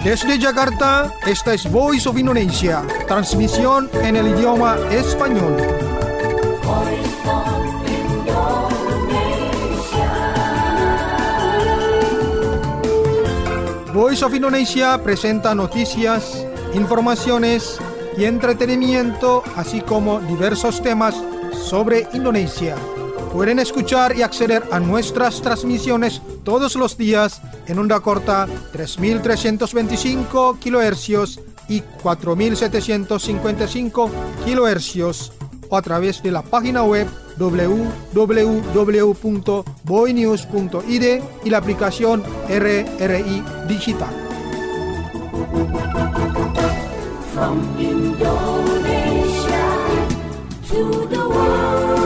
Desde Jakarta, esta es Voice of Indonesia, transmisión en el idioma español. Voice of Indonesia presenta noticias, informaciones y entretenimiento, así como diversos temas sobre Indonesia. Pueden escuchar y acceder a nuestras transmisiones todos los días en onda corta 3.325 kHz y 4.755 kHz o a través de la página web www.boinews.id y la aplicación RRI Digital. From Indonesia to the world.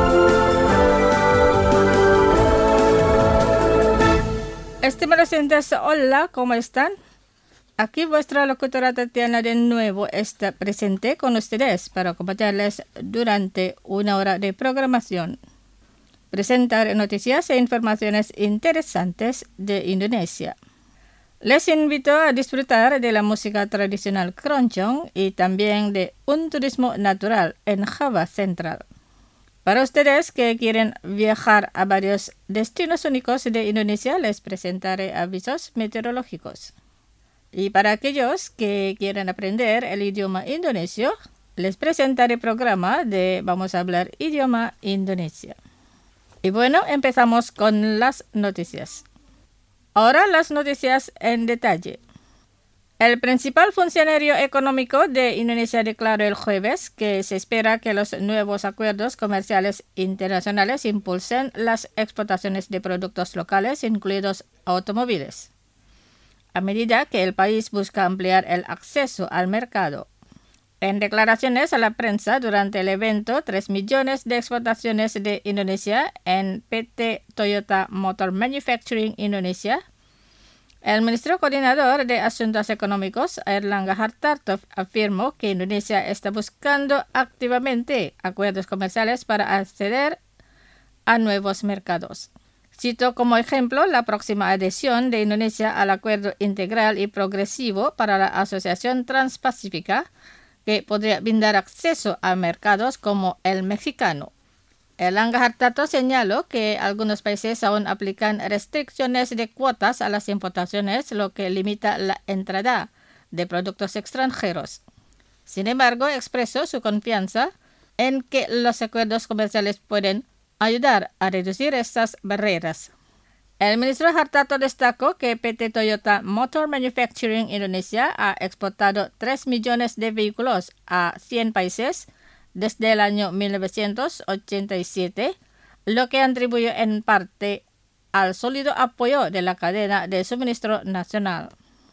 Estimados oyentes, hola, ¿cómo están? Aquí vuestra locutora Tatiana de nuevo está presente con ustedes para acompañarles durante una hora de programación. Presentar noticias e informaciones interesantes de Indonesia. Les invito a disfrutar de la música tradicional keroncong y también de un turismo natural en Java Central. Para ustedes que quieren viajar a varios destinos únicos de Indonesia, les presentaré avisos meteorológicos. Y para aquellos que quieren aprender el idioma indonesio, les presentaré el programa de Vamos a hablar idioma Indonesia. Y bueno, empezamos con las noticias. Ahora las noticias en detalle. El principal funcionario económico de Indonesia declaró el jueves que se espera que los nuevos acuerdos comerciales internacionales impulsen las exportaciones de productos locales, incluidos automóviles, a medida que el país busca ampliar el acceso al mercado. En declaraciones a la prensa durante el evento 3 millones de exportaciones de Indonesia en PT Toyota Motor Manufacturing Indonesia, el ministro coordinador de Asuntos Económicos, Airlangga Hartarto, afirmó que Indonesia está buscando activamente acuerdos comerciales para acceder a nuevos mercados. Cito como ejemplo la próxima adhesión de Indonesia al Acuerdo Integral y Progresivo para la Asociación Transpacífica, que podría brindar acceso a mercados como el mexicano. Airlangga Hartarto señaló que algunos países aún aplican restricciones de cuotas a las importaciones, lo que limita la entrada de productos extranjeros. Sin embargo, expresó su confianza en que los acuerdos comerciales pueden ayudar a reducir estas barreras. El ministro Hartarto destacó que PT Toyota Motor Manufacturing Indonesia ha exportado 3 millones de vehículos a 100 países desde el año 1987, lo que atribuye en parte al sólido apoyo de la cadena de suministro nacional.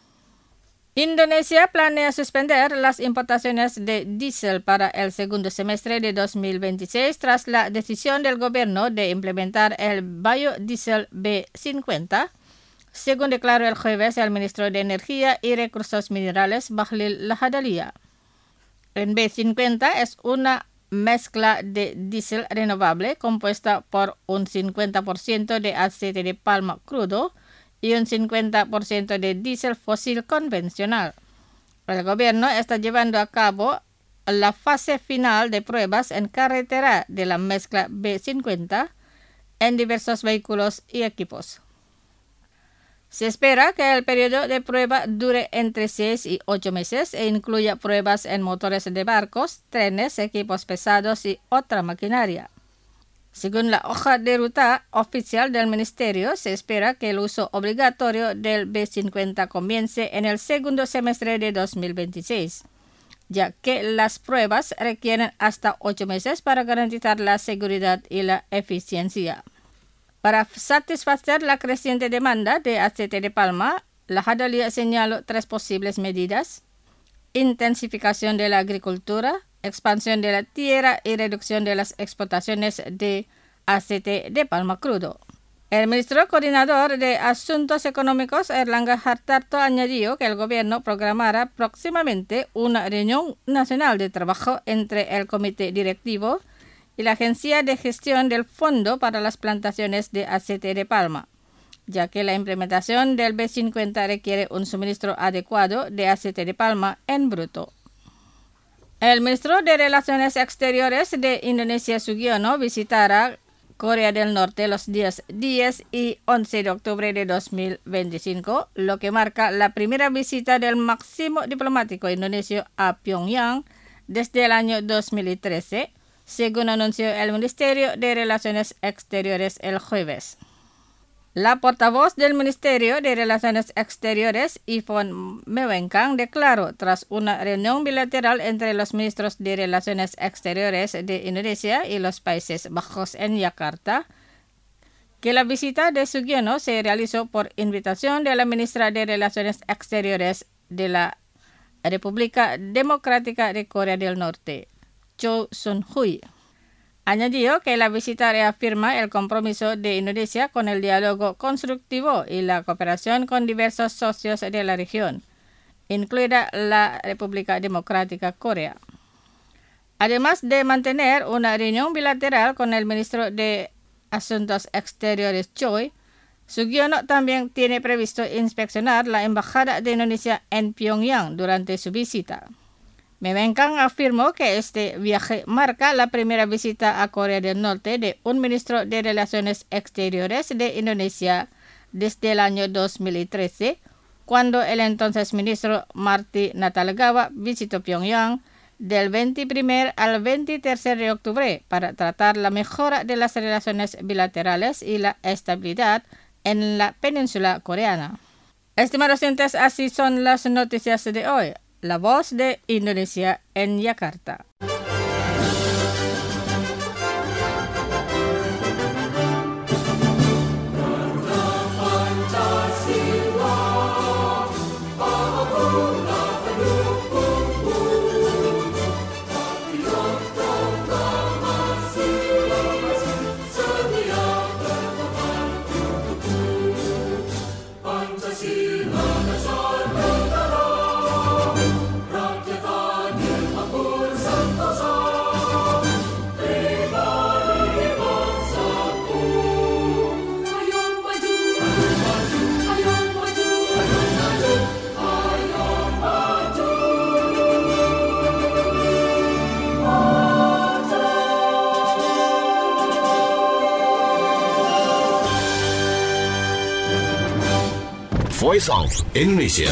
Indonesia planea suspender las importaciones de diésel para el segundo semestre de 2026 tras la decisión del gobierno de implementar el biodiesel B50, según declaró el jueves el ministro de Energía y Recursos Minerales, Bahlil Lahadalia. El B50 es una mezcla de diésel renovable compuesta por un 50% de aceite de palma crudo y un 50% de diésel fósil convencional. El gobierno está llevando a cabo la fase final de pruebas en carretera de la mezcla B50 en diversos vehículos y equipos. Se espera que el periodo de prueba dure entre 6 y 8 meses e incluya pruebas en motores de barcos, trenes, equipos pesados y otra maquinaria. Según la hoja de ruta oficial del ministerio, se espera que el uso obligatorio del B50 comience en el segundo semestre de 2026, ya que las pruebas requieren hasta 8 meses para garantizar la seguridad y la eficiencia. Para satisfacer la creciente demanda de aceite de palma, Lahadalia señaló 3 posibles medidas: intensificación de la agricultura, expansión de la tierra y reducción de las exportaciones de aceite de palma crudo. El ministro coordinador de Asuntos Económicos, Airlangga Hartarto, añadió que el gobierno programará próximamente una reunión nacional de trabajo entre el comité directivo y la Agencia de Gestión del Fondo para las Plantaciones de Aceite de Palma, ya que la implementación del B50 requiere un suministro adecuado de aceite de palma en bruto. El ministro de Relaciones Exteriores de Indonesia, Sugiono, visitará Corea del Norte los días 10 y 11 de octubre de 2025, lo que marca la primera visita del máximo diplomático indonesio a Pyongyang desde el año 2013, según anunció el Ministerio de Relaciones Exteriores el jueves. La portavoz del Ministerio de Relaciones Exteriores, Yvonne Mewenkang, declaró tras una reunión bilateral entre los ministros de Relaciones Exteriores de Indonesia y los Países Bajos en Yakarta, que la visita de Sugiono se realizó por invitación de la ministra de Relaciones Exteriores de la República Democrática de Corea del Norte, Cho Sun-hui. Añadió que la visita reafirma el compromiso de Indonesia con el diálogo constructivo y la cooperación con diversos socios de la región, incluida la República Democrática Corea. Además de mantener una reunión bilateral con el ministro de Asuntos Exteriores Choi, Sugiono también tiene previsto inspeccionar la embajada de Indonesia en Pyongyang durante su visita. Mewenkang afirmó que este viaje marca la primera visita a Corea del Norte de un ministro de Relaciones Exteriores de Indonesia desde el año 2013, cuando el entonces ministro Marty Natalegawa visitó Pyongyang del 21 al 23 de octubre para tratar la mejora de las relaciones bilaterales y la estabilidad en la península coreana. Estimados oyentes, así son las noticias de hoy. La Voz de Indonesia en Yakarta. Voice of Indonesia.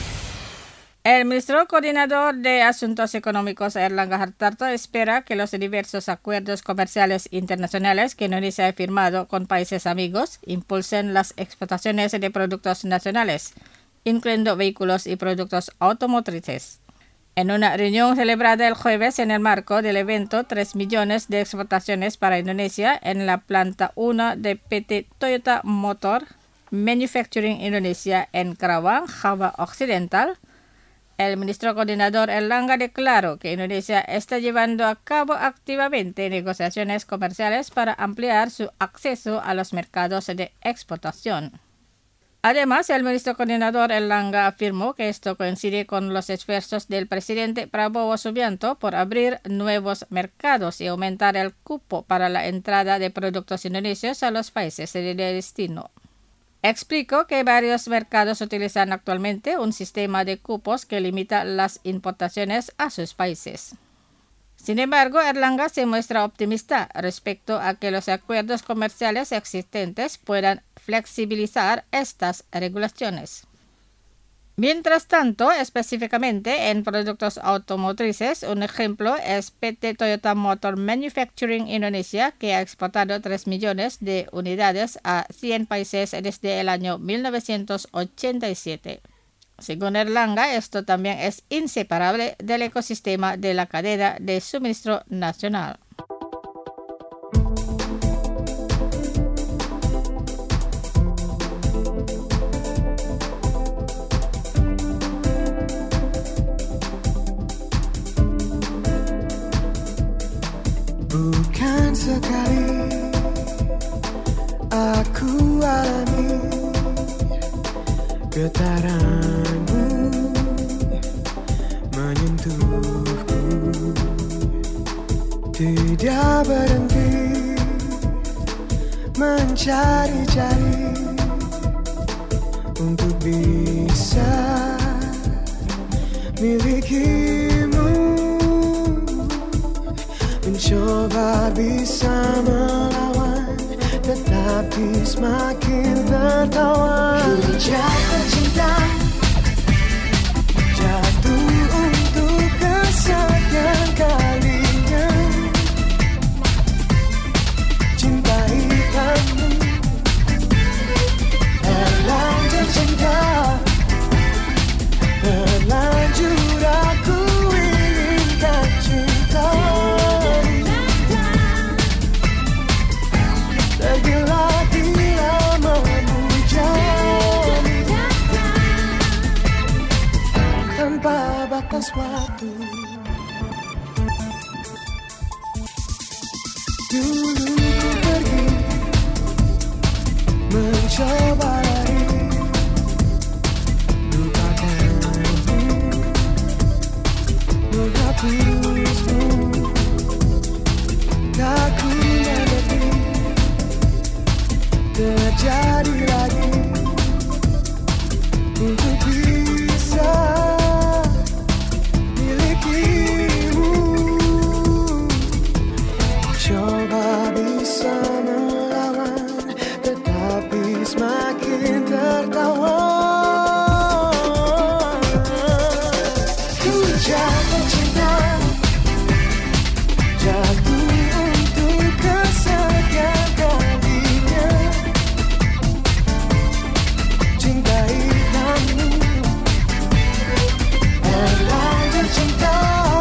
El ministro coordinador de Asuntos Económicos, Airlangga Hartarto, espera que los diversos acuerdos comerciales internacionales que Indonesia ha firmado con países amigos impulsen las exportaciones de productos nacionales, incluyendo vehículos y productos automotrices. En una reunión celebrada el jueves en el marco del evento 3 millones de exportaciones para Indonesia en la planta 1 de PT Toyota Motor Manufacturing Indonesia en Karawang, Java Occidental, el ministro coordinador Airlangga declaró que Indonesia está llevando a cabo activamente negociaciones comerciales para ampliar su acceso a los mercados de exportación. Además, el ministro coordinador Airlangga afirmó que esto coincide con los esfuerzos del presidente Prabowo Subianto por abrir nuevos mercados y aumentar el cupo para la entrada de productos indonesios a los países de destino. Explicó que varios mercados utilizan actualmente un sistema de cupos que limita las importaciones a sus países. Sin embargo, Airlangga se muestra optimista respecto a que los acuerdos comerciales existentes puedan flexibilizar estas regulaciones. Mientras tanto, específicamente en productos automotrices, un ejemplo es PT Toyota Motor Manufacturing Indonesia, que ha exportado 3 millones de unidades a 100 países desde el año 1987. Según Airlangga, esto también es inseparable del ecosistema de la cadena de suministro nacional. Bukan sekali aku alami getaranmu menyentuhku, tidak berhenti mencari-cari untuk bisa milikimu, mencoba bisa melawan, tetapi semakin tertawa. Ku jatuh cinta, jatuh untuk kesekian kalinya, cintai kamu, terlanjur cinta, terlanjur aku inginkan cinta. Tergila-gila memujanya tanpa batas waktu. Dulu ku pergi mencoba lari, lupakanmu, menghapusmu, tak ku mengerti terjadi lagi untuk bisa milikimu, coba bisa melawan, tetapi semakin tertawa. Ku jatuh cinta, jatuh untuk kesekian kalinya, cintai kamu, terlanjur cinta,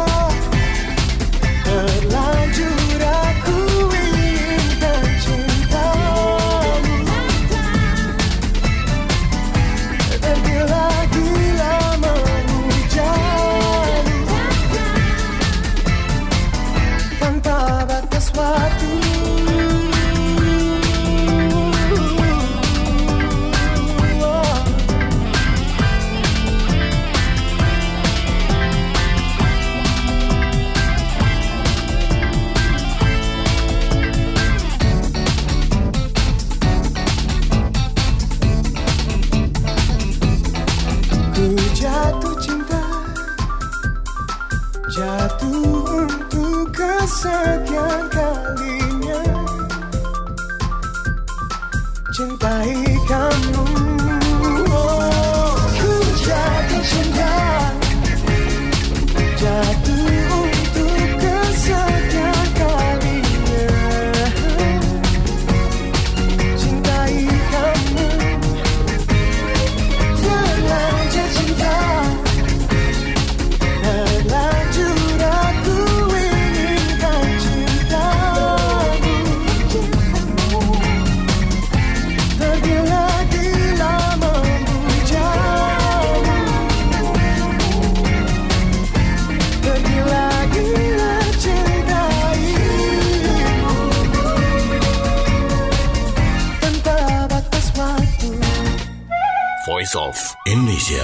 terlanjur aku inginkan cintamu, tergila-gila memujanya tanpa batas waktu. Ku jatuh cinta, jatuh untuk kesekian kalinya, cintai kamu. Ku jatuh cinta, jatuh untuk kesekian kalinya, cintai kamu, terlanjur cinta, terlanjur aku inginkan cintamu, tergila-gila memujamu, tergila-gila cintaimu tanpa batas waktu. Voice of Indonesia.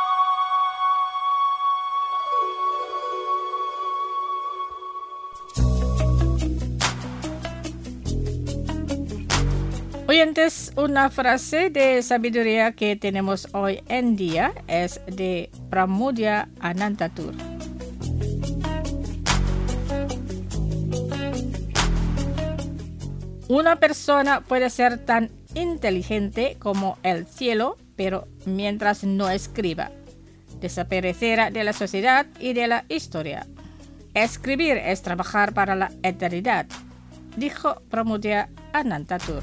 Oyentes, una frase de sabiduría que tenemos hoy en día es de Pramudya Anantatur. Una persona puede ser tan inteligente como el cielo, pero mientras no escriba, desaparecerá de la sociedad y de la historia. Escribir es trabajar para la eternidad, dijo Pramudya Anantatur.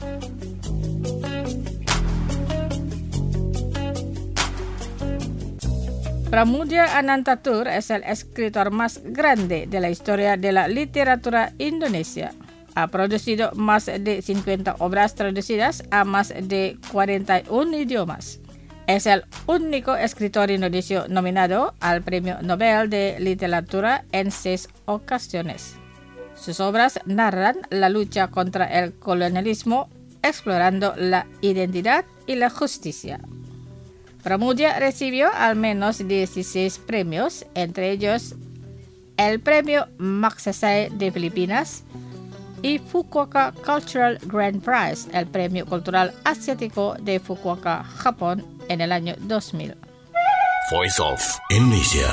Pramudya Anantatur es el escritor más grande de la historia de la literatura indonesia. Ha producido más de 50 obras traducidas a más de 41 idiomas. Es el único escritor indonesio nominado al Premio Nobel de Literatura en 6 ocasiones. Sus obras narran la lucha contra el colonialismo, explorando la identidad y la justicia. Pramudya recibió al menos 16 premios, entre ellos el Premio Magsaysay de Filipinas, y Fukuoka Cultural Grand Prize, el premio cultural asiático de Fukuoka, Japón, en el año 2000. Voice of Indonesia.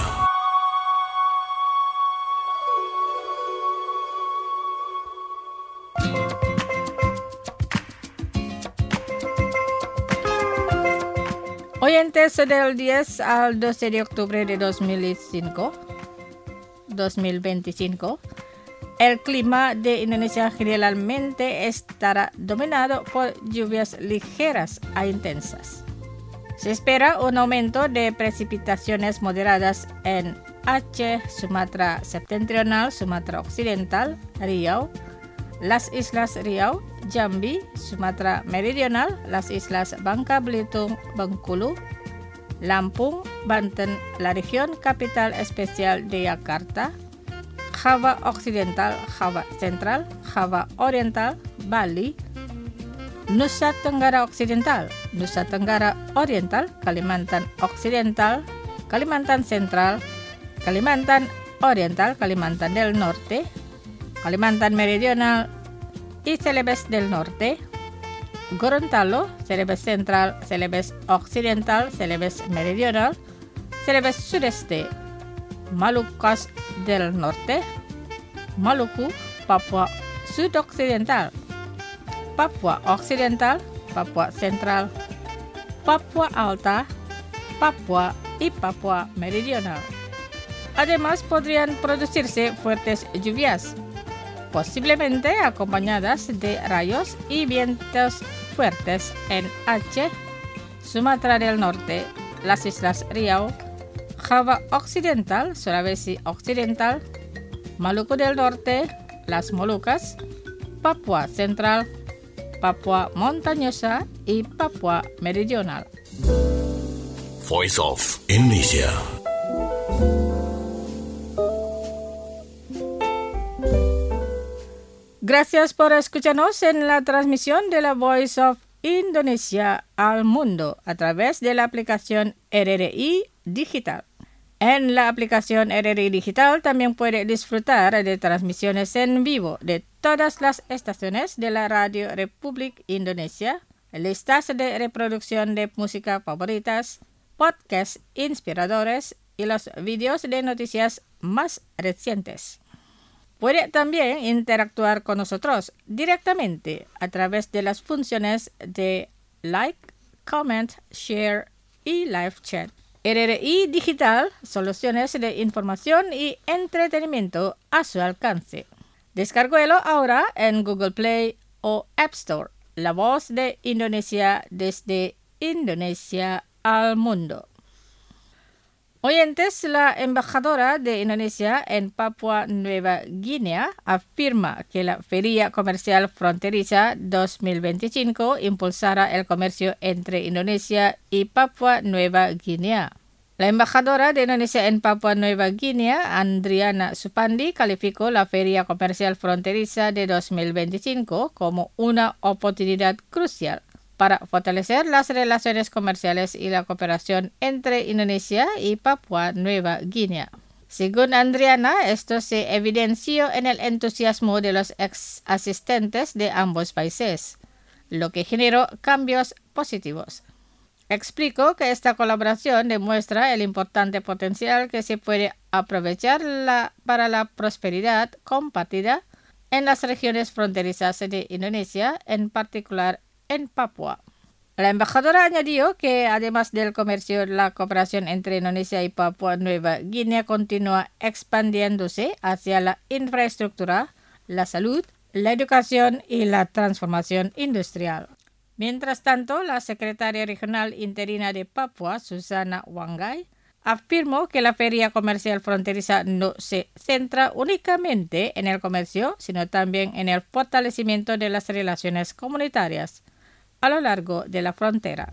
Oyentes, del 10 al 12 de octubre de 2025, el clima de Indonesia generalmente estará dominado por lluvias ligeras a intensas. Se espera un aumento de precipitaciones moderadas en Aceh, Sumatra Septentrional, Sumatra Occidental, Riau, las Islas Riau, Jambi, Sumatra Meridional, las Islas Bangka Belitung, Bengkulu, Lampung, Banten, la región capital especial de Yakarta, Java Occidental, Java Central, Java Oriental, Bali, Nusa Tenggara Occidental, Nusa Tenggara Oriental, Kalimantan Occidental, Kalimantan Central, Kalimantan Oriental, Kalimantan del Norte, Kalimantan Meridional y Celebes del Norte, Gorontalo, Celebes Central, Celebes Occidental, Celebes Meridional, Celebes Sudeste, Malucas del Norte, Maluku, Papua Sudoccidental, Papua Occidental, Papua Central, Papua Alta, Papua y Papua Meridional. Además, podrían producirse fuertes lluvias, posiblemente acompañadas de rayos y vientos fuertes en Aceh, Sumatra del Norte, las Islas Riau, Java Occidental, Sulawesi Occidental, Maluku del Norte, las Molucas, Papua Central, Papua Montañosa y Papua Meridional. Voice of Indonesia. Gracias por escucharnos en la transmisión de la Voice of Indonesia al mundo a través de la aplicación RRI Digital. En la aplicación RRI Digital también puede disfrutar de transmisiones en vivo de todas las estaciones de la Radio Republik Indonesia, listas de reproducción de música favoritas, podcasts inspiradores y los vídeos de noticias más recientes. Puede también interactuar con nosotros directamente a través de las funciones de like, comment, share y live chat. RRI Digital, soluciones de información y entretenimiento a su alcance. Descárguelo ahora en Google Play o App Store. La voz de Indonesia desde Indonesia al mundo. Oyentes, la embajadora de Indonesia en Papua Nueva Guinea afirma que la Feria Comercial Fronteriza 2025 impulsará el comercio entre Indonesia y Papua Nueva Guinea. La embajadora de Indonesia en Papua Nueva Guinea, Andriana Supandi, calificó la Feria Comercial Fronteriza de 2025 como una oportunidad crucial para fortalecer las relaciones comerciales y la cooperación entre Indonesia y Papua Nueva Guinea. Según Andriana, esto se evidenció en el entusiasmo de los ex asistentes de ambos países, lo que generó cambios positivos. Explicó que esta colaboración demuestra el importante potencial que se puede aprovechar para la prosperidad compartida en las regiones fronterizas de Indonesia, en particular en Papua. La embajadora añadió que además del comercio, la cooperación entre Indonesia y Papua Nueva Guinea continúa expandiéndose hacia la infraestructura, la salud, la educación y la transformación industrial. Mientras tanto, la secretaria regional interina de Papua, Susana Wanggai, afirmó que la Feria Comercial Fronteriza no se centra únicamente en el comercio, sino también en el fortalecimiento de las relaciones comunitarias a lo largo de la frontera.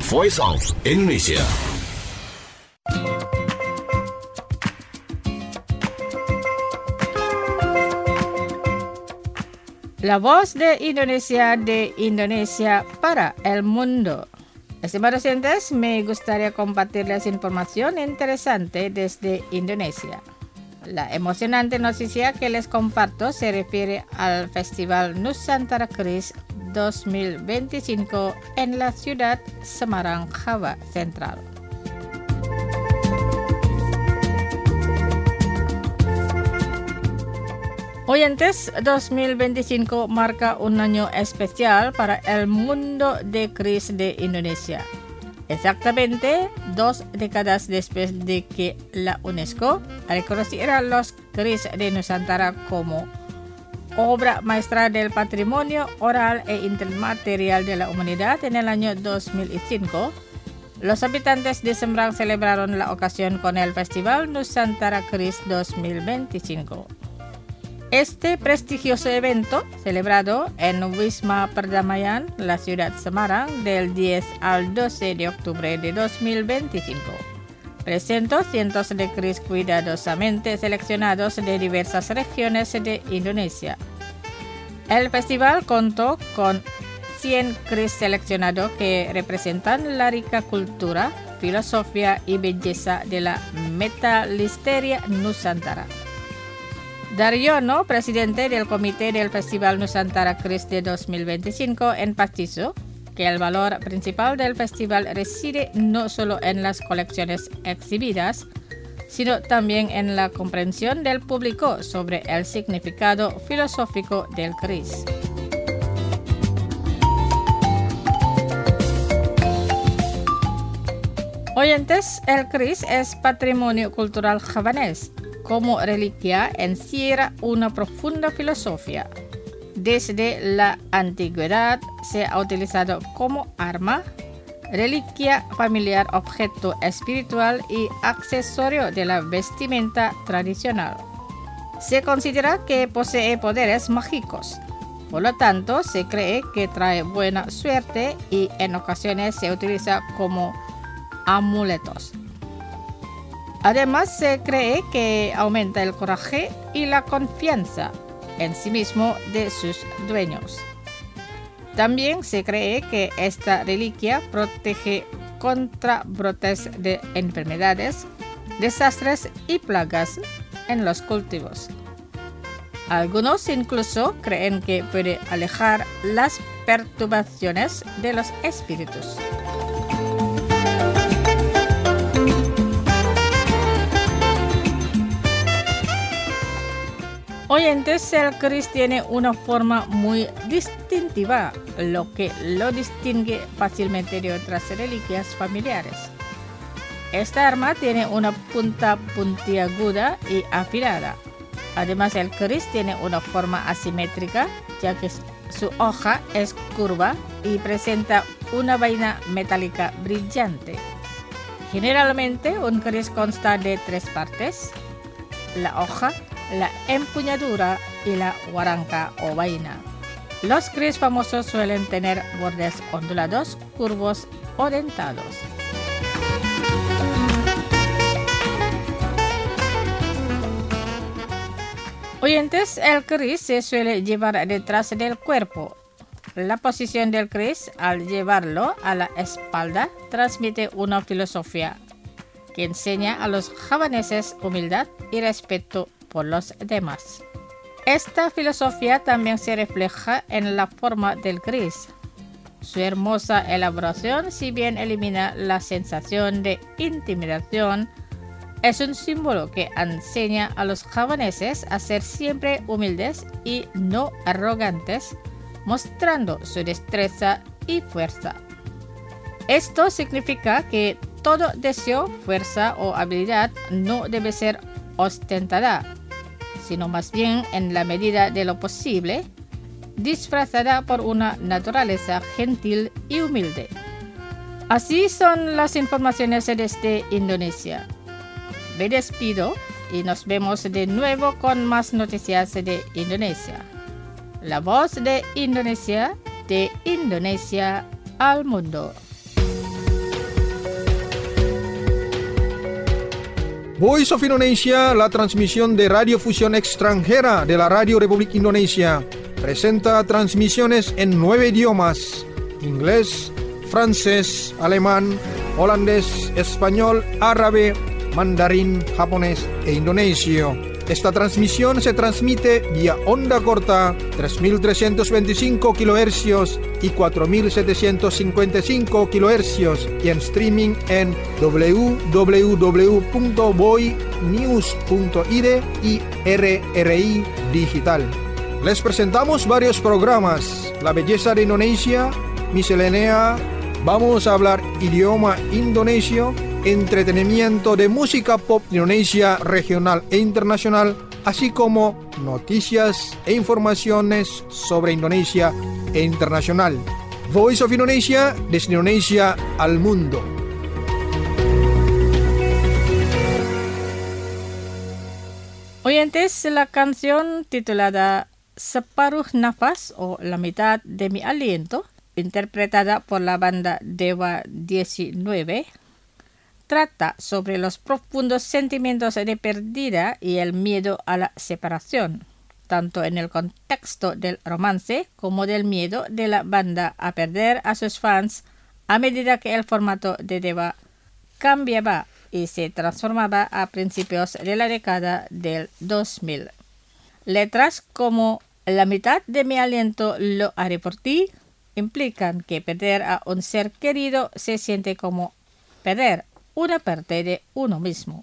Voice of Indonesia. La voz de Indonesia para el mundo. Estimados oyentes, me gustaría compartirles información interesante desde Indonesia. La emocionante noticia que les comparto se refiere al Festival Nusantara Keris 2025 en la ciudad Semarang, Java Central. Oyentes, 2025 marca un año especial para el mundo de keris de Indonesia. Exactamente 2 décadas después de que la UNESCO reconociera los keris de Nusantara como obra maestra del patrimonio oral e inmaterial de la humanidad en el año 2005, los habitantes de Semarang celebraron la ocasión con el Festival Nusantara Keris 2025. Este prestigioso evento, celebrado en Wisma Perdamaian, la ciudad Semarang, del 10 al 12 de octubre de 2025, presentó cientos de keris cuidadosamente seleccionados de diversas regiones de Indonesia. El festival contó con 100 keris seleccionados que representan la rica cultura, filosofía y belleza de la metalisteria Nusantara. Daryono, presidente del comité del Festival Nusantara Keris de 2025, enfatizó que el valor principal del festival reside no solo en las colecciones exhibidas, sino también en la comprensión del público sobre el significado filosófico del keris. Oyentes, el keris es patrimonio cultural javanés. Como reliquia encierra una profunda filosofía. Desde la antigüedad se ha utilizado como arma, reliquia familiar, objeto espiritual y accesorio de la vestimenta tradicional. Se considera que posee poderes mágicos. Por lo tanto, se cree que trae buena suerte y en ocasiones se utiliza como amuletos. Además, se cree que aumenta el coraje y la confianza en sí mismo de sus dueños. También se cree que esta reliquia protege contra brotes de enfermedades, desastres y plagas en los cultivos. Algunos incluso creen que puede alejar las perturbaciones de los espíritus. Oyentes, el keris tiene una forma muy distintiva, lo que lo distingue fácilmente de otras reliquias familiares. Esta arma tiene una punta puntiaguda y afilada. Además, el keris tiene una forma asimétrica, ya que su hoja es curva y presenta una vaina metálica brillante. Generalmente, un keris consta de 3 partes: la hoja, la empuñadura y la guaranca o vaina. Los keris famosos suelen tener bordes ondulados, curvos o dentados. Oyentes, el keris se suele llevar detrás del cuerpo. La posición del keris, al llevarlo a la espalda, transmite una filosofía que enseña a los javaneses humildad y respeto por los demás. Esta filosofía también se refleja en la forma del keris. Su hermosa elaboración, si bien elimina la sensación de intimidación, es un símbolo que enseña a los javaneses a ser siempre humildes y no arrogantes, mostrando su destreza y fuerza. Esto significa que todo deseo, fuerza o habilidad no debe ser ostentada, sino más bien, en la medida de lo posible, disfrazada por una naturaleza gentil y humilde. Así son las informaciones desde Indonesia. Me despido y nos vemos de nuevo con más noticias de Indonesia. La voz de Indonesia al mundo. Voice of Indonesia, la transmisión de radiofusión extranjera de la Radio Republik Indonesia, presenta transmisiones en 9 idiomas: inglés, francés, alemán, holandés, español, árabe, mandarín, japonés e indonesio. Esta transmisión se transmite vía onda corta 3.325 kHz y 4.755 kHz y en streaming en www.boynews.id y RRI Digital. Les presentamos varios programas: La belleza de Indonesia, Miscelánea, vamos a hablar idioma indonesio, entretenimiento de música pop Indonesia regional e internacional, así como noticias e informaciones sobre Indonesia e internacional. Voice of Indonesia, desde Indonesia al mundo. Oyentes, la canción titulada Separuh Nafas o La mitad de mi aliento, interpretada por la banda Dewa 19, trata sobre los profundos sentimientos de pérdida y el miedo a la separación, tanto en el contexto del romance como del miedo de la banda a perder a sus fans a medida que el formato de Dewa cambiaba y se transformaba a principios de la década del 2000. Letras como La mitad de mi aliento lo haré por ti implican que perder a un ser querido se siente como perder una parte de uno mismo.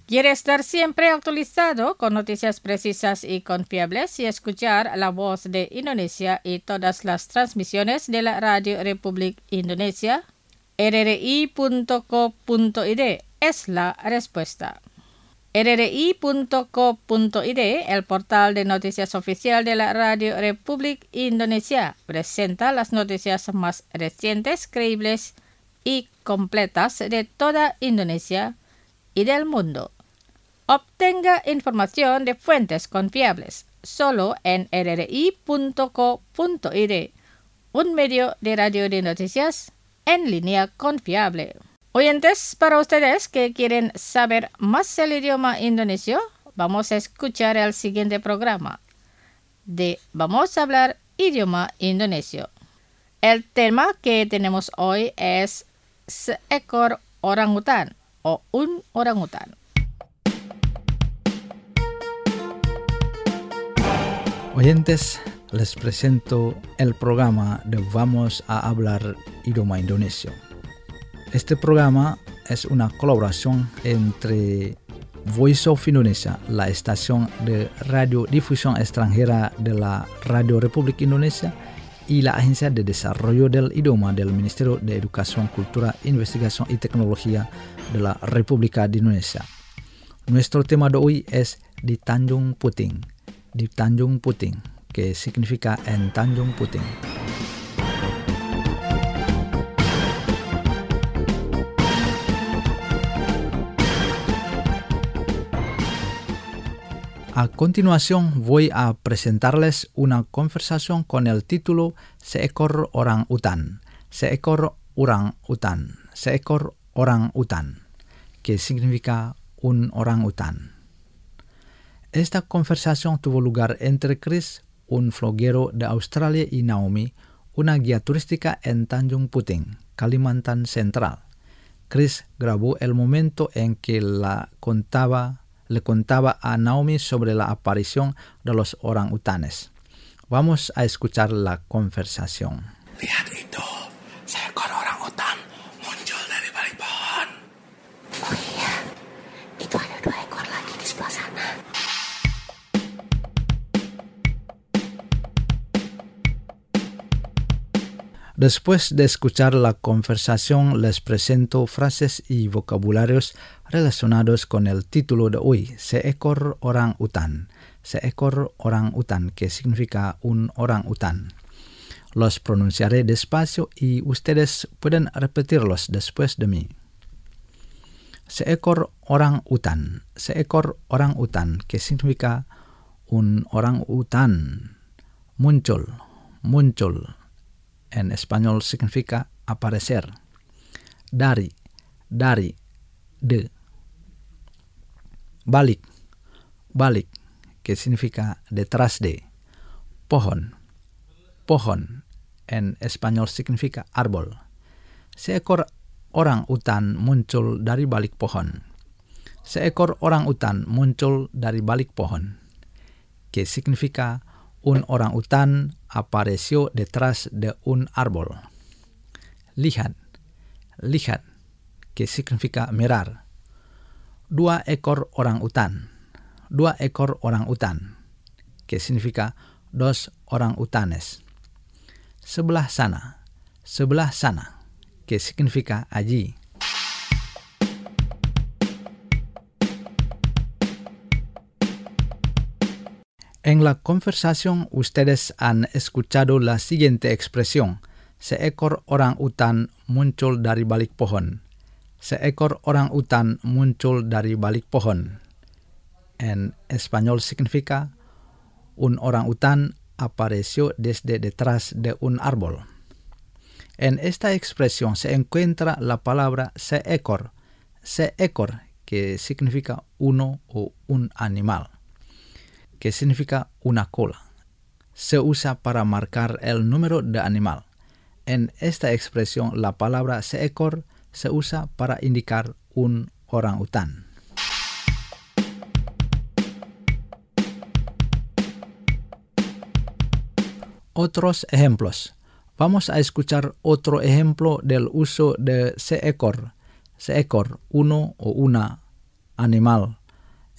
¿Quiere estar siempre actualizado con noticias precisas y confiables y escuchar la voz de Indonesia y todas las transmisiones de la Radio Republik Indonesia? rri.co.id es la respuesta. rri.co.id, el portal de noticias oficial de la Radio Republik Indonesia, presenta las noticias más recientes, creíbles y completas de toda Indonesia y del mundo. Obtenga información de fuentes confiables solo en rri.co.id, un medio de radio de noticias en línea confiable. Oyentes, para ustedes que quieren saber más el idioma indonesio, vamos a escuchar el siguiente programa de Vamos a hablar idioma indonesio. El tema que tenemos hoy es seekor orangutan o un orangutan. Oyentes, les presento el programa de Vamos a hablar idioma indonesio. Este programa es una colaboración entre Voice of Indonesia, la estación de radiodifusión extranjera de la Radio Republik Indonesia, y la Agencia de Desarrollo del Idioma del Ministerio de Educación, Cultura, Investigación y Tecnología de la República de Indonesia. Nuestro tema de hoy es di Tanjung Puting, que significa en Tanjung Puting. A continuación voy a presentarles una conversación con el título Seekor Orang Utan, que significa un orangután. Esta conversación tuvo lugar entre Chris, un vloguero de Australia, y Naomi, una guía turística en Tanjung Puting, Kalimantan Central. Chris grabó el momento en que le contaba a Naomi sobre la aparición de los orangutanes. Vamos a escuchar la conversación. Lihat itu, seekor orangutan muncul dari balik pohon. Oh iya, itu ada 2 ekor lagi di sebelah sana. Después de escuchar la conversación, les presento frases y vocabularios relacionados con el título de hoy, Seekor Orang Utan, que significa un orangután. Los pronunciaré despacio y ustedes pueden repetirlos después de mí. Seekor Orang Utan, que significa un orangután. Muncul. En español significa aparecer. Dari, de. Balik, que significa detrás de. Pohon. En español significa árbol. Seekor orang utan muncul dari balik pohon. Seekor orang utan muncul dari balik pohon, que significa un orangután apareció detrás de un árbol. Lihat, que significa mirar. 2 ekor orangután, que significa 2 orangutanes. Sebelah sana, que significa allí. En la conversación ustedes han escuchado la siguiente expresión: seekor orang utan muncul dari balik pohon. Seekor orang utan muncul dari balik pohon. En español significa un orangután apareció desde detrás de un árbol. En esta expresión se encuentra la palabra seekor, que significa uno o un animal, que significa una cola. Se usa para marcar el número de animal. En esta expresión la palabra seekor se usa para indicar un orangután. Otros ejemplos. Vamos a escuchar otro ejemplo del uso de seekor, uno o una animal,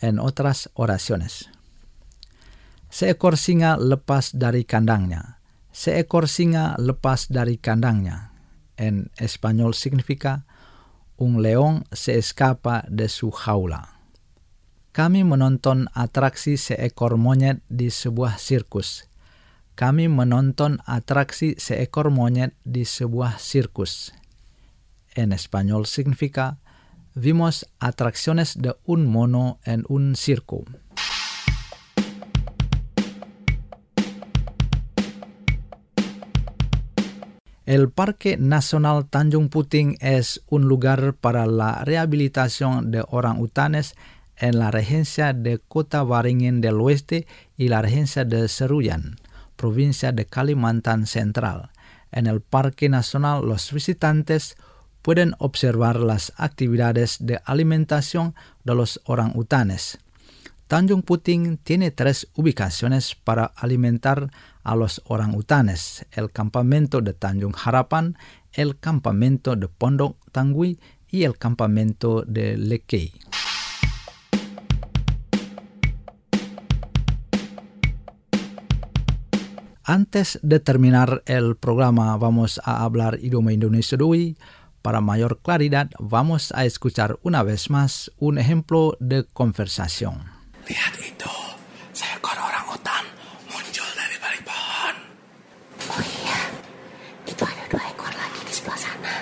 En otras oraciones. Seekor singa lepas dari kandangnya. Seekor singa lepas dari kandangnya. En español significa un león se escapa de su jaula. Kami menonton atraksi seekor monyet di sebuah sirkus. Kami menonton atraksi seekor monyet di sebuah sirkus. En español significa vimos atracciones de un mono en un circo. El Parque Nacional Tanjung Puting es un lugar para la rehabilitación de orangutanes en la regencia de Kota Waringin del Oeste y la regencia de Seruyan, provincia de Kalimantan Central. En el Parque Nacional los visitantes pueden observar las actividades de alimentación de los orangutanes. Tanjung Puting tiene 3 ubicaciones para alimentar a los orangutanes: el campamento de Tanjung Harapan, el campamento de Pondok Tangui y el campamento de Lekei. Antes de terminar el programa vamos a hablar idioma Indonesia hoy. Para mayor claridad vamos a escuchar una vez más un ejemplo de conversación. Lihat itu, seekor orangutan muncul dari balik pohon. Oh iya, itu ada 2 ekor lagi di sebelah sana.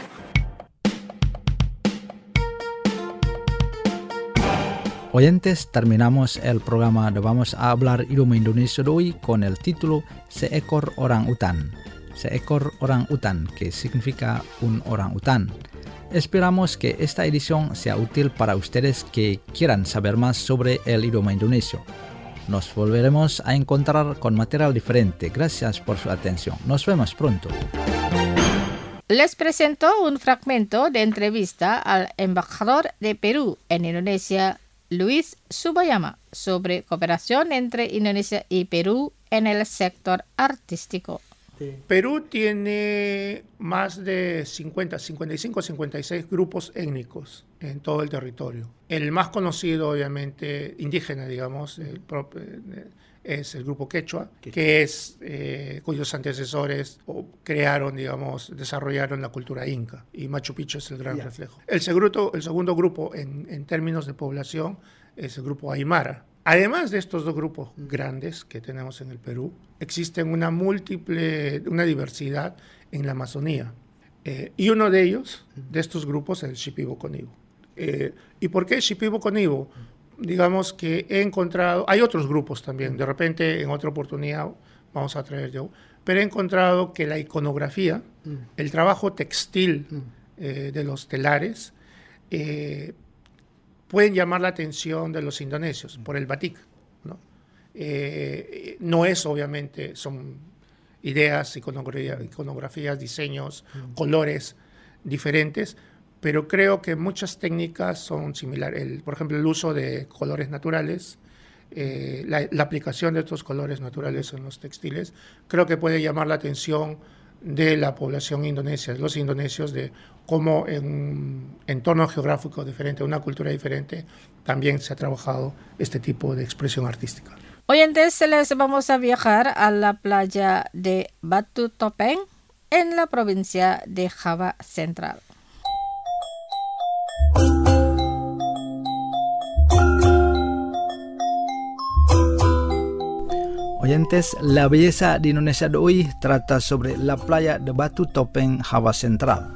Oyentes, terminamos el programa de Vamos a hablar idioma Indonesia hoy con el título Seekor Orangutan. Seekor orangutan, que significa un orangután. Esperamos que esta edición sea útil para ustedes que quieran saber más sobre el idioma indonesio. Nos volveremos a encontrar con material diferente. Gracias por su atención. Nos vemos pronto. Les presento un fragmento de entrevista al embajador de Perú en Indonesia, Luis Subayama, sobre cooperación entre Indonesia y Perú en el sector artístico. Perú tiene más de 55, 56 grupos étnicos en todo el territorio. El más conocido, obviamente, indígena, digamos, es el grupo quechua, que es cuyos antecesores crearon, digamos, desarrollaron la cultura inca, y Machu Picchu es el gran reflejo. El segundo grupo en términos de población es el grupo aymara. Además de estos 2 grupos grandes que tenemos en el Perú, existen una diversidad en la Amazonía. Y uno de ellos, de estos grupos, es el Shipibo-Conibo. ¿Y por qué Shipibo-Conibo? Digamos que he encontrado, hay otros grupos también, de repente en otra oportunidad vamos a traer yo, pero he encontrado que la iconografía, el trabajo textil de los telares, pueden llamar la atención de los indonesios por el batik, ¿no? No es, obviamente, son ideas, iconografías, diseños, colores diferentes, pero creo que muchas técnicas son similares. Por ejemplo, el uso de colores naturales, la aplicación de estos colores naturales en los textiles, creo que puede llamar la atención de la población indonesia, de los indonesios, de cómo en un entorno geográfico diferente, una cultura diferente, también se ha trabajado este tipo de expresión artística. Oyentes, les vamos a viajar a la playa de Batu Topeng en la provincia de Java Central. Oyentes, la belleza de Indonesia de hoy trata sobre la playa de Batu Topeng, Java Central.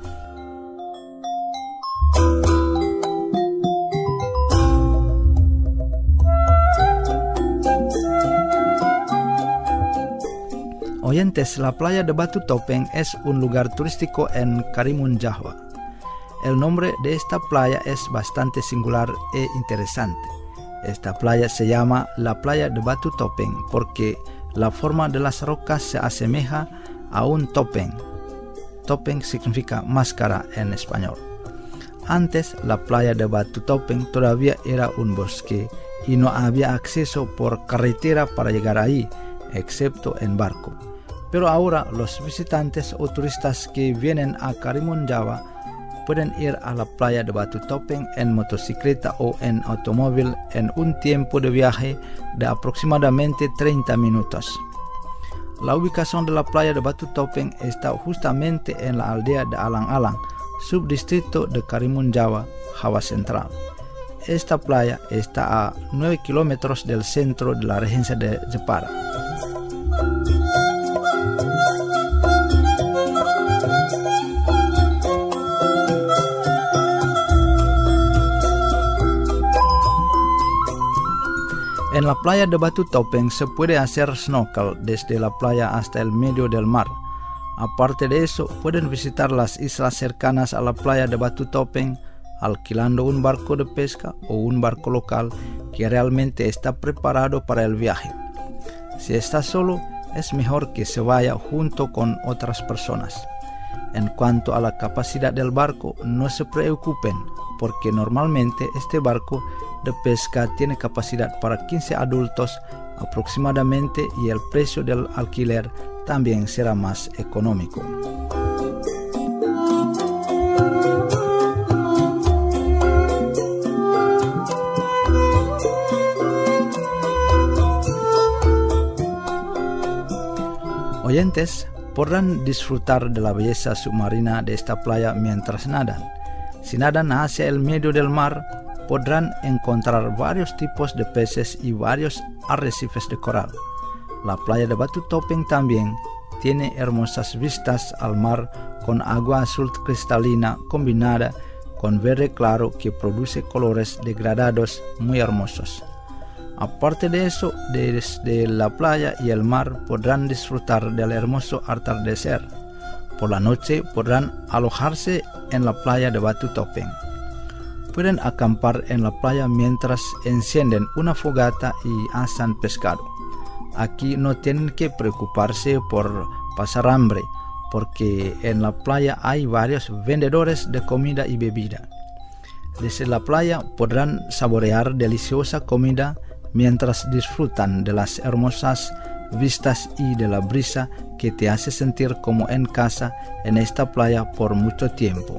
Oyentes, la playa de Batu Topeng es un lugar turístico en Karimun Jawa. El nombre de esta playa es bastante singular e interesante. Esta playa se llama la playa de Batu Topeng porque la forma de las rocas se asemeja a un topeng. Topeng significa máscara en español. Antes, la playa de Batu Topeng todavía era un bosque y no había acceso por carretera para llegar ahí, excepto en barco. Pero ahora los visitantes o turistas que vienen a Karimun Jawa pueden ir a la playa de Batu Topeng en motocicleta o en automóvil en un tiempo de viaje de aproximadamente 30 minutos. La ubicación de la playa de Batu Topeng está justamente en la aldea de Alang-Alang, subdistrito de Karimun Jawa, Java Central. Esta playa está a 9 kilómetros del centro de la regencia de Jepara. En la playa de Batu Topeng se puede hacer snorkel desde la playa hasta el medio del mar. Aparte de eso, pueden visitar las islas cercanas a la playa de Batu Topeng, alquilando un barco de pesca o un barco local que realmente está preparado para el viaje. Si está solo, es mejor que se vaya junto con otras personas. En cuanto a la capacidad del barco, no se preocupen, porque normalmente este barco de pesca tiene capacidad para 15 adultos aproximadamente y el precio del alquiler también será más económico. Oyentes podrán disfrutar de la belleza submarina de esta playa mientras nadan. Si nadan hacia el medio del mar, podrán encontrar varios tipos de peces y varios arrecifes de coral. La playa de Batu Topeng también tiene hermosas vistas al mar con agua azul cristalina combinada con verde claro que produce colores degradados muy hermosos. Aparte de eso, desde la playa y el mar podrán disfrutar del hermoso atardecer. Por la noche podrán alojarse en la playa de Batu Topeng. Pueden acampar en la playa mientras encienden una fogata y asan pescado. Aquí no tienen que preocuparse por pasar hambre, porque en la playa hay varios vendedores de comida y bebida. Desde la playa podrán saborear deliciosa comida mientras disfrutan de las hermosas vistas y de la brisa que te hace sentir como en casa en esta playa por mucho tiempo.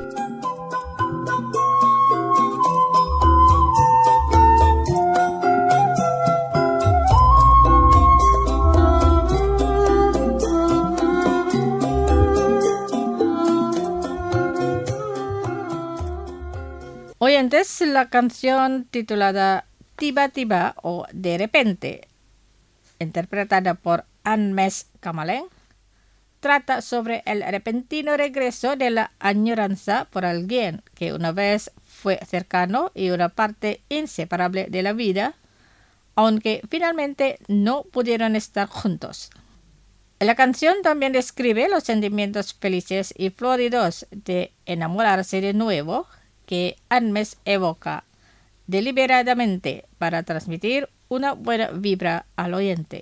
Oyentes, la canción titulada Tiba-Tiba o De Repente, interpretada por Anmes Kamaleng, trata sobre el repentino regreso de la añoranza por alguien que una vez fue cercano y una parte inseparable de la vida, aunque finalmente no pudieron estar juntos. La canción también describe los sentimientos felices y floridos de enamorarse de nuevo que Anmes evoca deliberadamente para transmitir una buena vibra al oyente.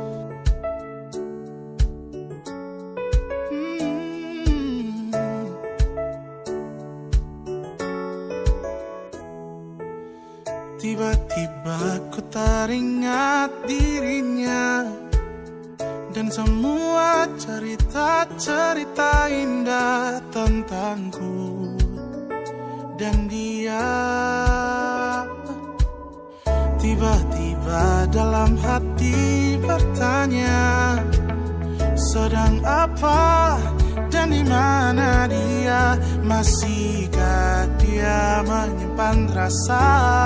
Tiba-tiba ku teringat dirinya dan semua cerita-cerita indah tentangku dan dia. Tiba-tiba dalam hati bertanya, sedang apa dan di mana dia? Masihkah dia menyimpan rasa?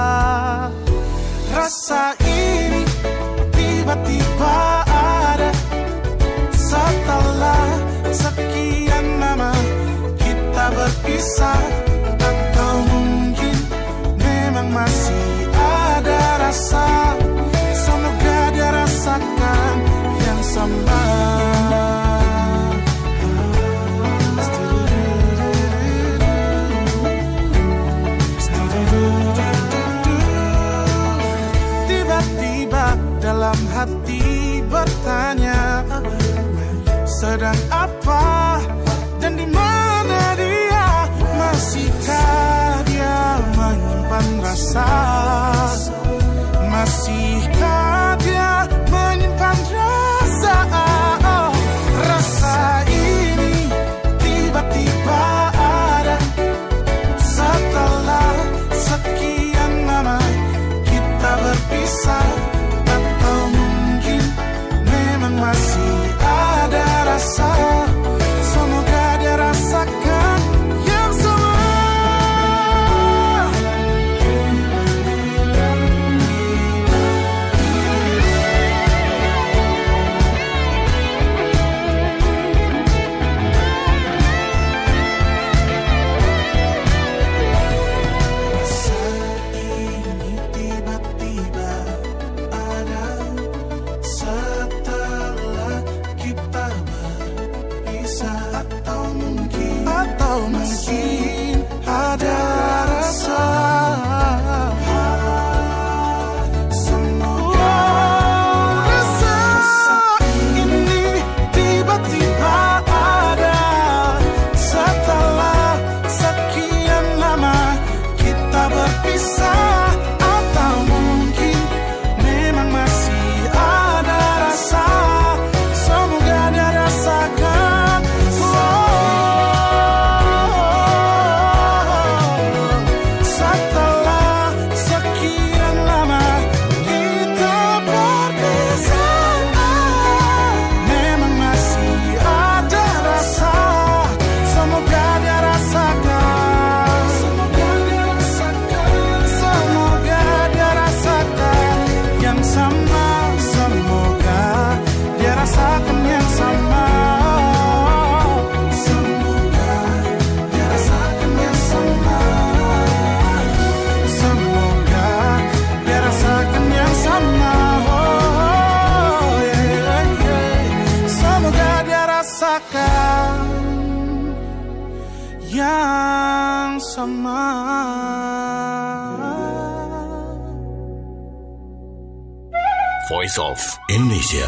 Rasa ini tiba-tiba ada setelah sekian lama kita berpisah. Atau mungkin memang masih ada rasa, semoga dia rasakan yang sama. Tiba-tiba dalam hati bertanya, sedang apa yang sama. Voice of Indonesia.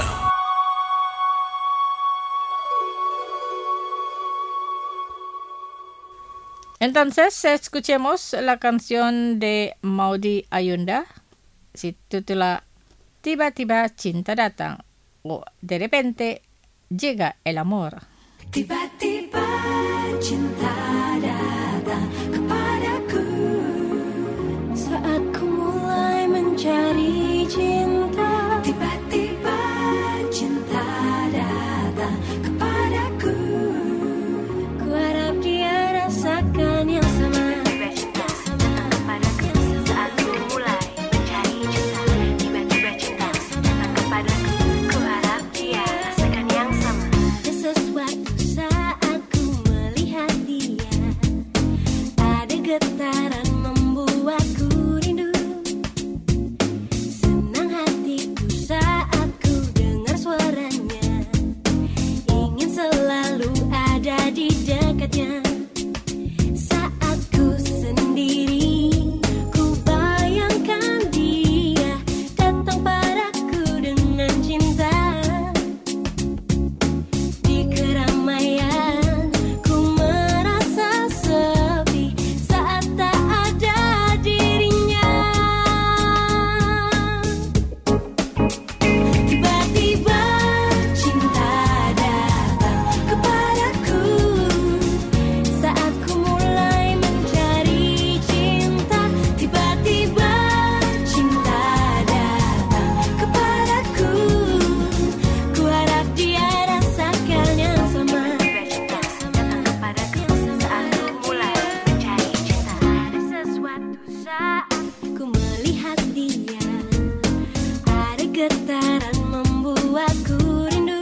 Entonces escuchemos la canción de Maudy Ayunda, se titula Tiba-tiba cinta datang o de repente llega el amor. Tiba-tiba cinta datang kepadaku saat ku mulai mencari cinta. Tiba-tiba cinta datang kepadaku, ku harap dia rasakan yang sama. Tiba-tiba cinta datang kepadaku saat ku mulai mencari cinta. Tiba-tiba cinta datang kepadaku, ku harap dia rasakan yang sama. Ada sesuatu saat ku melihat dia, ada getaran membuatku rindu. Senang hatiku saat ku dengar suaranya, ingin selalu ada di dekatnya. Saat ku sendiri, ku bayangkan dia datang padaku dengan cinta. Di keramaian, ku merasa sepi saat tak ada dirinya. Tiba-tiba cinta datang kepadaku saat ku mulai mencari cinta. Tiba-tiba cinta datang kepadaku, ku harap dia rasakan yang sama. Tiba-tiba cinta datang kepadaku saat ku mulai mencari cinta. Ada sesuatu saat Ku melihat dia, ada getaran membuatku rindu.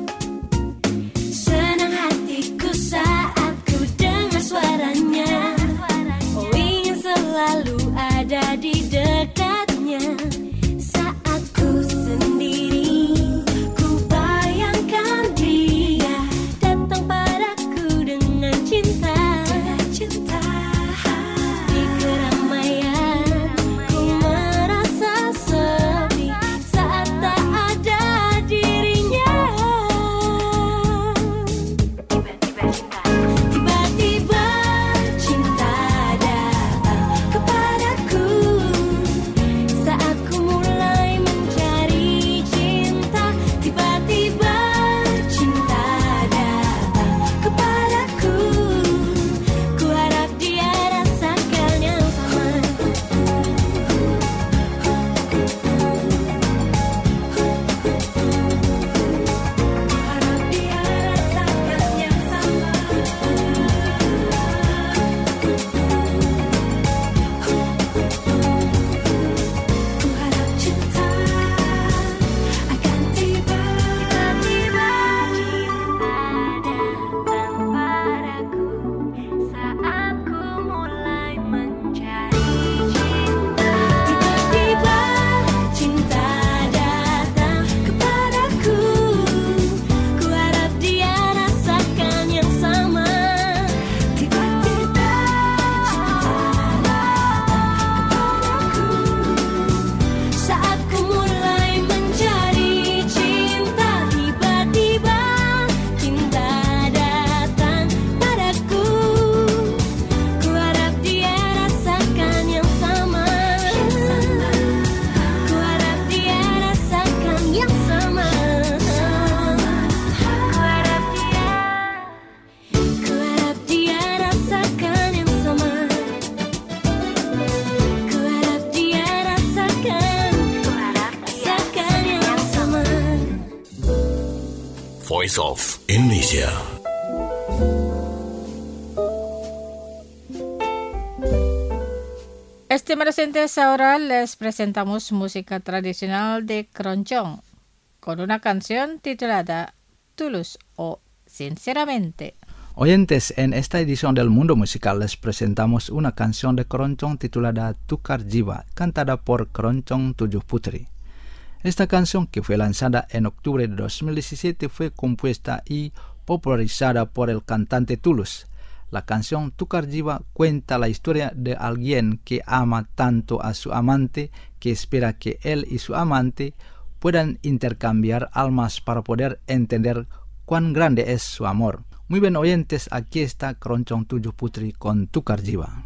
Senang hatiku saat ku dengar suaranya, oh ingin selalu ada di dekatnya. Saat ku sendiri, ku bayangkan dia datang padaku dengan cinta. Di keramaian, ku merasa sepi saat tak ada dirinya. tiba-tiba cinta Tiba-tiba cinta datang kepadaku saat ku mulai mencari cinta. Tiba-tiba cinta datang kepadaku, ku harap dia rasakan yang sama. Harap dia rasakan yang sama. Ku harap cinta akan tiba. Tiba-tiba cinta datang padaku saat ku mulai mencari cinta. Tiba-tiba cinta datang kepadaku, ku harap dia rasakan yang sama. Tiba-tiba cinta datang kepadaku saat ku mulai mencari cinta. Tiba-tiba cinta datang padaku, ku harap dia rasakan yang sama. Ku harap dia rasakan yang sama. Ku harap dia rasakan yang sama. Ku harap dia rasakan yang sama. Voice of Indonesia. Estimados oyentes, ahora les presentamos música tradicional de Keroncong con una canción titulada Tulus o Sinceramente. Oyentes, en esta edición del Mundo Musical les presentamos una canción de Keroncong titulada Tukar Jiwa, cantada por Keroncong Tujuh Putri. Esta canción, que fue lanzada en octubre de 2017, fue compuesta y popularizada por el cantante Tulus. La canción Tukar Jiwa cuenta la historia de alguien que ama tanto a su amante que espera que él y su amante puedan intercambiar almas para poder entender cuán grande es su amor. Muy bien oyentes, aquí está Keroncong Tujuh Putri con Tukar Jiwa.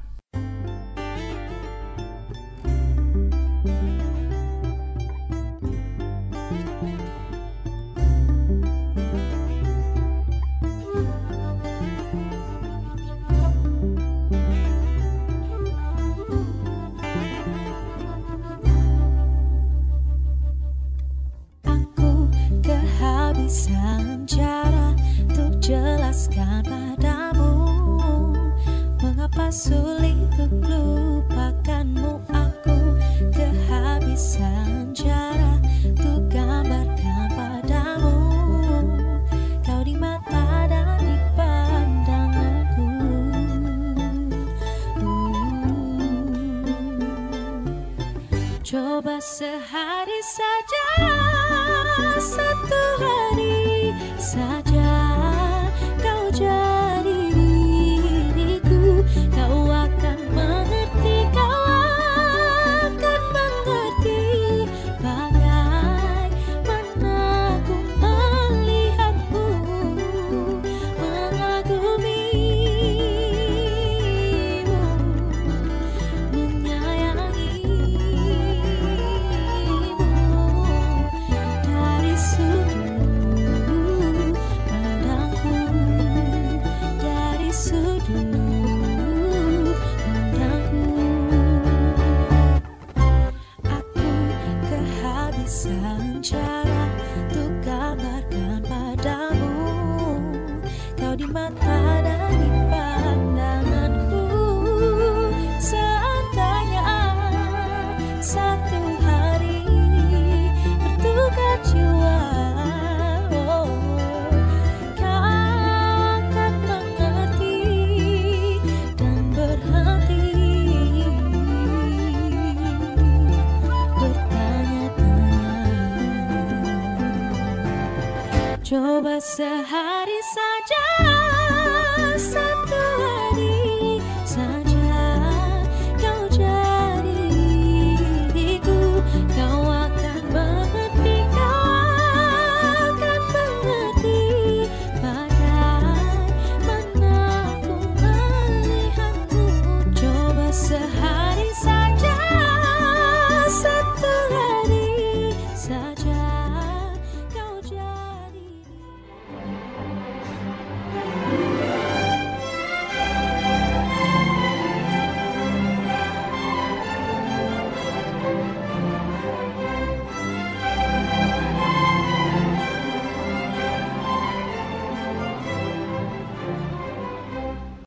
Kehabisan cara untuk jelaskan padamu mengapa sulit untuk lupakanmu. Aku kehabisan cara untuk gambarkan padamu. Kau di mata dan di pandanganku. Coba sehari saja, satu hari saja kau jadi diriku, kau akan mengerti, kau akan mengerti bagaimana ku melihatmu, mengagumimu, cara untuk gambarkan padamu. Kau di mata dan di pandanganku. Seandainya satu hari bertukar jiwa, kau akan mengerti dan berhenti bertanya-tanya. Coba sehari